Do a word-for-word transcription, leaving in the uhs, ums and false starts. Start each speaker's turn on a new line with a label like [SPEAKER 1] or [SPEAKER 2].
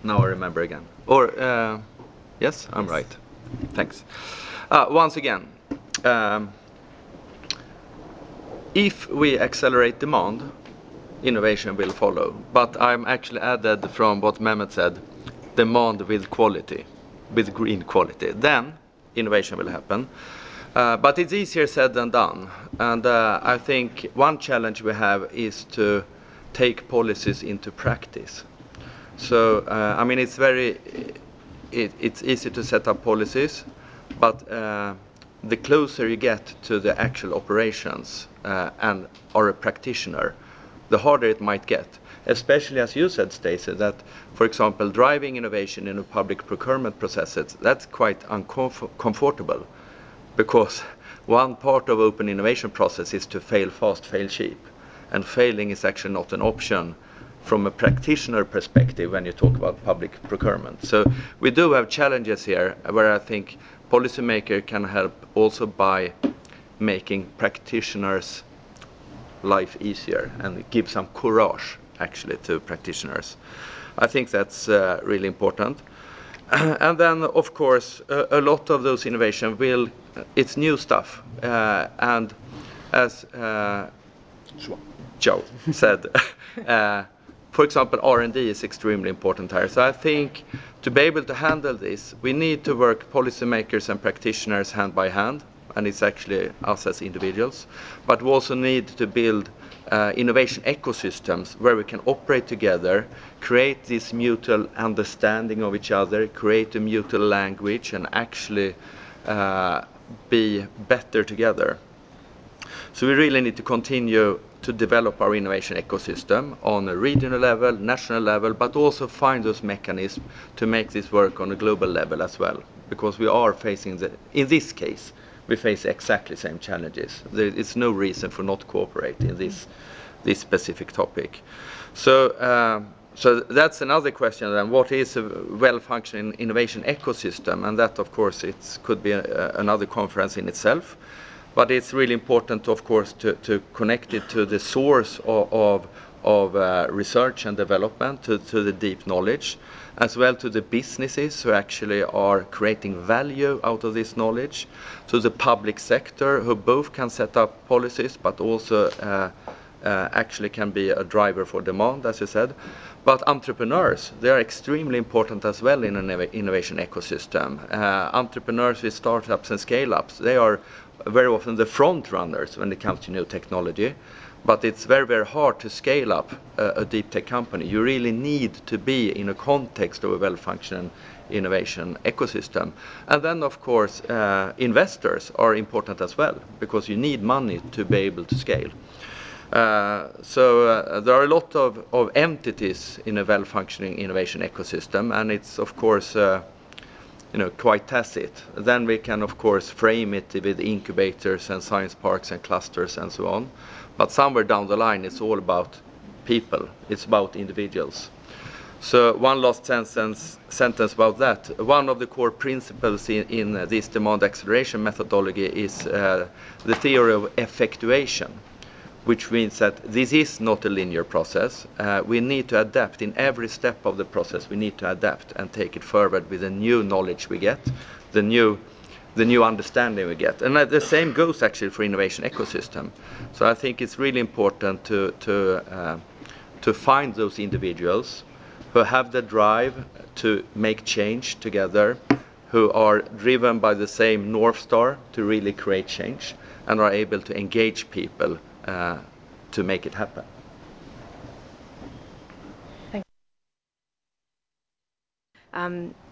[SPEAKER 1] Now I remember again. Or, uh, yes, I'm
[SPEAKER 2] Yes.
[SPEAKER 1] right. Thanks. Uh, once again, um, if we accelerate demand, innovation will follow. But I'm actually added from what Mehmet said, demand with quality, with green quality. Then innovation will happen. Uh, but it's easier said than done. And uh, I think one challenge we have is to take policies into practice. So, uh, I mean, it's very, it, it's easy to set up policies, but uh, the closer you get to the actual operations uh, and are a practitioner, the harder it might get. Especially as you said, Stacey, that, for example, driving innovation in a public procurement processes, that's quite uncomfortable, because one part of open innovation process is to fail fast, fail cheap. And failing is actually not an option from a practitioner perspective when you talk about public procurement. So we do have challenges here where I think policymaker can help also by making practitioners' life easier and give some courage actually to practitioners. I think that's uh, really important. And then, of course, a, a lot of those innovation will, it's new stuff. Uh, and as uh, Joe said, uh, for example, R and D is extremely important here. So I think to be able to handle this, we need to work policymakers and practitioners hand by hand, and it's actually us as individuals. But we also need to build uh, innovation ecosystems where we can operate together, create this mutual understanding of each other, create a mutual language, and actually uh, be better together. So we really need to continue to develop our innovation ecosystem on a regional level, national level, but also find those mechanisms to make this work on a global level as well. Because we are facing, the, in this case, we face exactly the same challenges. There is no reason for not cooperating in this, this specific topic. So, um, so that's another question then. What is a well-functioning innovation ecosystem? And that, of course, it could be a, another conference in itself. But it's really important, of course, to, to connect it to the source of, of, of uh, research and development, to, to the deep knowledge, as well to the businesses who actually are creating value out of this knowledge, to the public sector who both can set up policies but also uh, uh, actually can be a driver for demand, as you said. But entrepreneurs, they are extremely important as well in an innovation ecosystem. Uh, entrepreneurs with startups and scale-ups, they are very often the front runners when it comes to new technology. But it's very, very hard to scale up a, a deep tech company. You really need to be in a context of a well-functioning innovation ecosystem. And then, of course, uh, investors are important as well, because you need money to be able to scale. Uh, so uh, there are a lot of, of entities in a well-functioning innovation ecosystem, and it's, of course, uh, you know, quite tacit. Then we can, of course, frame it with incubators and science parks and clusters and so on. But somewhere down the line, it's all about people. It's about individuals. So one last sentence, sentence about that. One of the core principles in, in uh, this demand acceleration methodology is uh, the theory of effectuation, which means that this is not a linear process. Uh, we need to adapt in every step of the process. We need to adapt and take it forward with the new knowledge we get, the new, the new understanding we get. And uh, the same goes actually for innovation ecosystem. So I think it's really important to, to, uh, to find those individuals who have the drive to make change together, who are driven by the same North Star to really create change, and are able to engage people uh, to make it happen.
[SPEAKER 2] Thank you. Um,